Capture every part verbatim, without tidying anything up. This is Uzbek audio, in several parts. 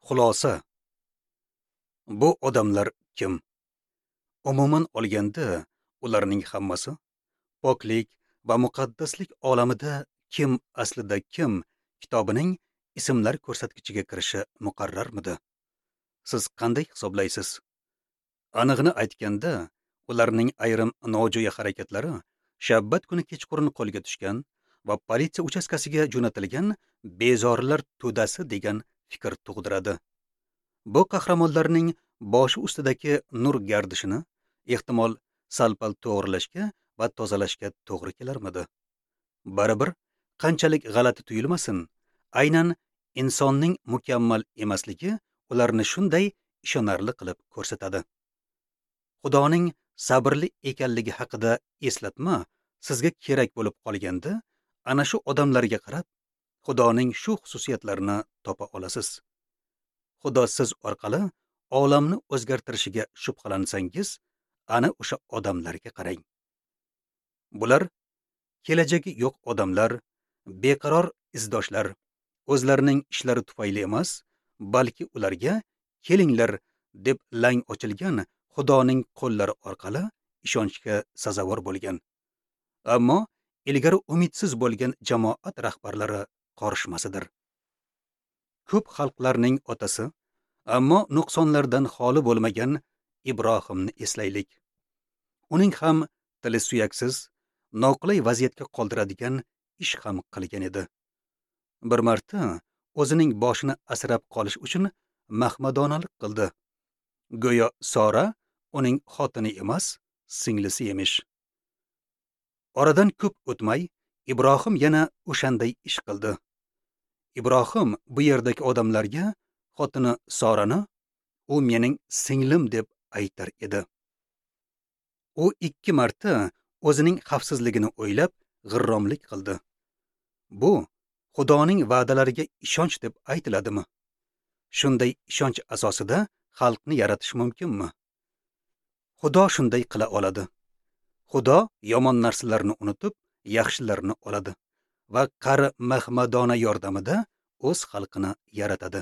Xulosa. Bu odamlar kim? Umuman olganda, ularning hammasi poklik va muqaddaslik olamida kim aslida kim kitobining ismlar ko'rsatkichiga kirishi muqarrarmidi? Siz qanday hisoblaysiz? Anig'ini aytganda, ularning ayrim nojo'ya harakatlari shabbat kuni kechqurun qo'lga tushgan va politsiya uchastkasiga jo'natilgan bezorilar to'dasi degan fikr tug'diradi. Bu qahramonlarning boshi ustidagi nur gardishini ehtimol salpal to'g'rilashga va tozalashga to'g'ri kelarmidi? Baribir qanchalik g'alati tuyulmasin, aynan insonning mukammal emasligi ularni shunday ishonarli qilib ko'rsatadi. Xudoning sabrli ekanligi haqida eslatma sizga kerak bo'lib qolganda, ana shu odamlarga qarab, Xudoning shu xususiyatlarini topa olasiz. Xudo siz orqali olamni o'zgartirishiga shubhalansangiz, ana o'sha odamlarga qarang. Bular kelajagi yo'q odamlar, beqaror izdoshlar, o'zlarining ishlari tufayli emas, balki ularga kelinglar deb lang ochilgan Xudoning qo'llari orqali ishonchga sazovor bo'lgan. Ammo ilgari umidsiz bo'lgan jamoat rahbarlari qorishmasidir. Ko'p xalqlarning otasi, ammo nuqsonlardan xoli bo'lmagan Ibrohimni eslaylik. Uning ham tili suyaksiz, noqulay vaziyatga qoldiradigan ish ham qilgan edi. Bir marta o'zining boshini asrab qolish uchun mahmadonalik qildi. Go'yo Sora uning xotini emas, singlisi emish. Oradan ko'p o'tmay Ibrohim yana o'shanday ish qildi. Ibrohim bu yerdagi odamlarga xotini Sorani u mening singlim deb aytar edi. U ikki marta o'zining xavfsizligini o'ylab g'irromlik qildi. Bu Xudoning va'dalariga ishonch deb aytiladimi? Shunday ishonch asosida xalqni yaratish mumkinmi? Xudo shunday qila oladi. Xudo yomon narsalarni unutib, yaxshilarni oladi va qari mahmadona yordamida o'z xalqini yaratadi.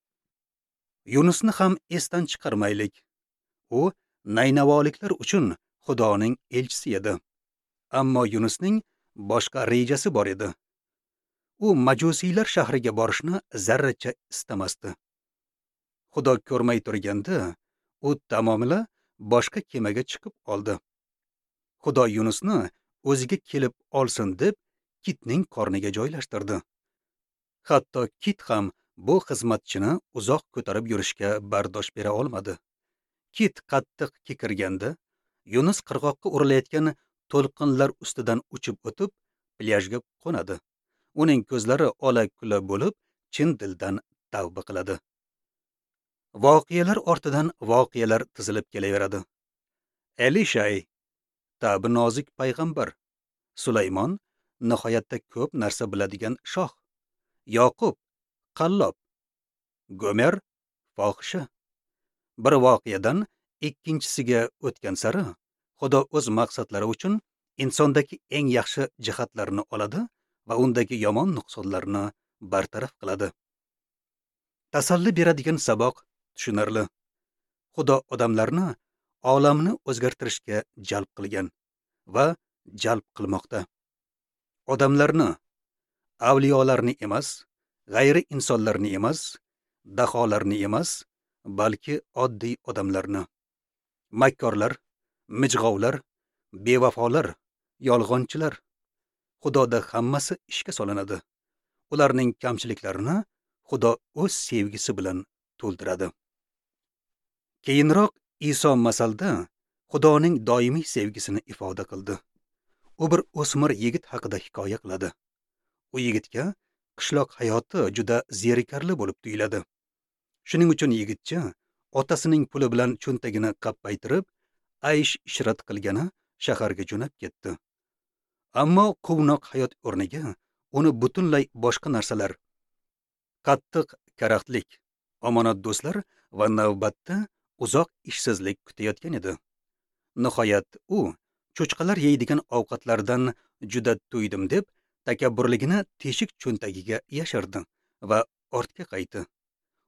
Yunusni ham esdan chiqarmaylik. U Naynavoliklar uchun Xudoning elchisi edi. Ammo Yunusning boshqa rejasi bor edi. U Majusiylar shahriga borishni zarracha istamasdi. Xudo ko'rmay turganda, u tamomila boshqa kemaga chiqib oldi. Xudo Yunusni o'ziga kelib olsin deb kitning qorniga joylashtirdi. Hatto kit ham bu xizmatchini uzoq ko'tarib yurishga bardosh bera olmadi. Kit qattiq kekirganda, Yunus qirg'oqqa urilayotgan to'lqinlar ustidan uchib o'tib, plyajga qo'nadi. Uning ko'zlari ola-kula bo'lib, chin dildan tavba qiladi. Voqealar ortidan voqealar tizilib kelaveradi. Elishay, tabi nozik payg'ambar. Sulaymon, nihoyatda ko'p narsa biladigan shoh. Yoqub, qallob. Gomer, fohisha. Bir voqeadan ikkinchisiga o'tgan sari Xudo o'z maqsadlari uchun insondagi eng yaxshi jihatlarni oladi va undagi yomon nuqsonlarni bartaraf qiladi. Tasalli beradigan saboq tushunarli. Xudo odamlarni olamni o'zgartirishga jalb qilgan va jalb qilmoqda. Odamlarni, avliyolarni emas, g'ayri insonlarni emas, daholarni emas, balki oddiy odamlarni. Makkorlar, mijg'ovlar, bevafolar, yolg'onchilar. Xudoda hammasi ishga solinadi. Ularning kamchiliklarini Xudo o'z sevgisi bilan to'ldiradi. Keyinroq Iso masalda Xudoning doimiy sevgisini ifoda qildi. U bir o'smir yigit haqida hikoya qiladi. U yigitga qishloq hayoti juda zerikarli bo'lib tuyuladi. Shuning uchun yigitcha otasining puli bilan cho'ntagini qappaytirib, aysh ishrat qilgani shaharga jo'nab ketdi. Ammo quvnoq hayot o'rniga uni butunlay boshqa narsalar, qattiq karaxtlik, omonat do'stlar va navbatda uzoq ishsizlik kutayotgan edi. Nihoyat u cho'chqalar yeydigan ovqatlardan juda to'ydim deb takabburligini teshik cho'ntagiga yashirdi va ortga qaytdi.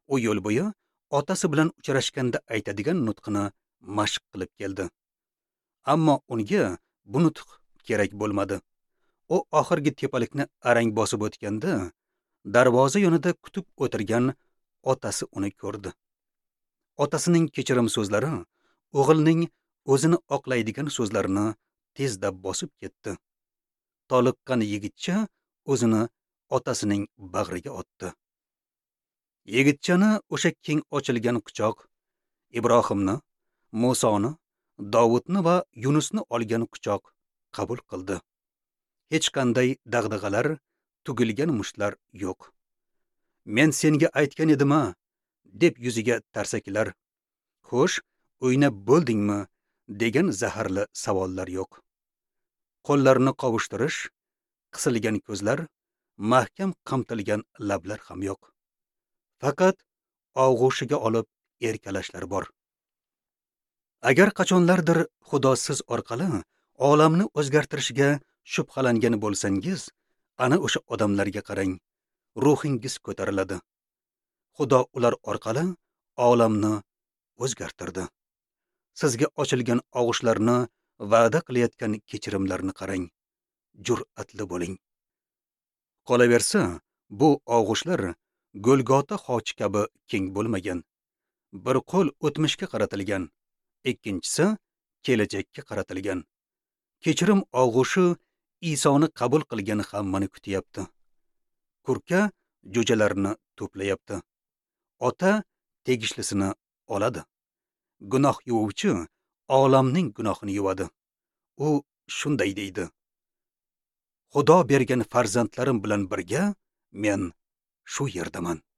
u yo'l bo'yi otasi bilan uchrashganda aytadigan nutqini mashq qilib keldi. Ammo unga bu nutq kerak bo'lmadi. U oxirgi tepalikni arang bosib o'tganda, darvoza yonida kutib o'tirgan otasi uni ko'rdi. Otasining kechirim so'zlari o'g'ilning o'zini oqlaydigan so'zlarini tezda bosib ketdi. Toliqqan yigitcha o'zini otasining bag'riga otdi. Yigitchani o'sha keng ochilgan quchoq Ibrohimni, Musoni, Davudni va Yunusni olgan quchoq qabul qildi. Hech qanday dag'dag'alar, tugilgan mushtlar yo'q. Men senga aytgan edim-a, deb yuziga tarsakilar. Xo'sh, o'ynab bo'ldingmi degan zaharli savollar yo'q. Qo'llarni qovushtirish, qisilgan ko'zlar, mahkam qamtilgan lablar ham yo'q. Faqat og'ushiga olib erkalashlar bor. Agar qachonlardir Xudo siz orqali olamni o'zgartirishga shubhalangan bo'lsangiz, ana o'sha odamlarga qarang, ruhingiz ko'tariladi. Xudo ular orqali olamni o'zgartirdi. Sizga ochilgan og'ushlarni, va'da qilayotgan kechirimlarni qarang. Jur'atli bo'ling. Qolaversa, bu og'ushlar Golgota xochi kabi keng bo'lmagan. Bir qo'l o'tmishga qaratilgan, ikkinchisi kelajakka qaratilgan. Kechirim og'ushi Isoni qabul qilgan hammani kutyapti. Kurka jo'jalarni to'playapti. Ota tegishlisini oladi. Gunoh yuvuvchi olamning gunohini yuvadi. U shunday deydi: Xudo bergan farzandlarim bilan birga men shu yerdaman.